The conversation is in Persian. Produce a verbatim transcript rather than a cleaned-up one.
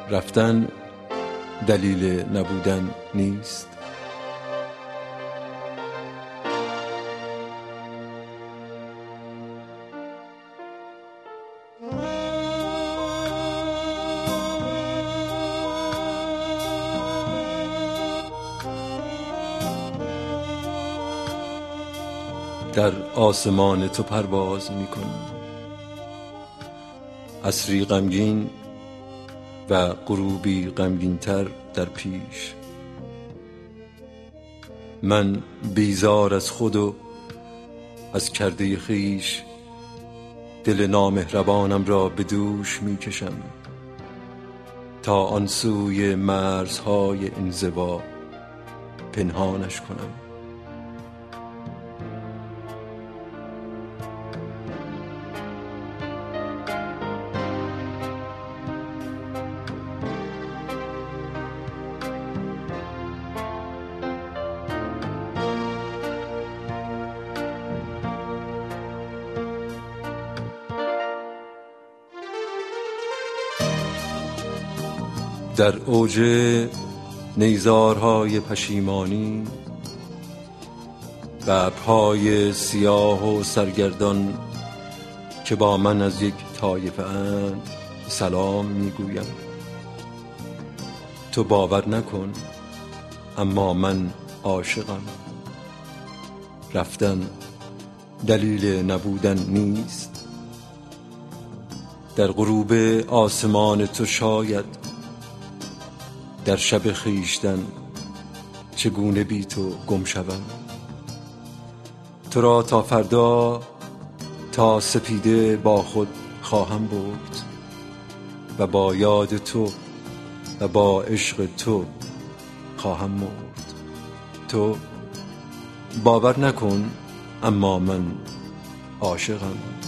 رفتن دلیل نبودن نیست. در آسمان تو پرواز می کنم، عصری غمگین و غروبی غمگین تر در پیش. من بیزار از خود و از کرده خویش، دل نامهربانم را به دوش می کشم تا آن سوی مرزهای انزوا پنهانش کنم. در اوج نیزارهای پشیمانی و ابرهای سیاه و سرگردان که با من از یک طایفه اند سلام میگویم. تو باور نکن اما من عاشقم. رفتن دلیل نبودن نیست. در غروب آسمان تو شاید در شب خویشتن چگونه بی تو گم شوم. تو را تا فردا تا سپیده با خود خواهم برد و با یاد تو و با عشق تو خواهم مرد. تو باور نکن اما من عاشقم.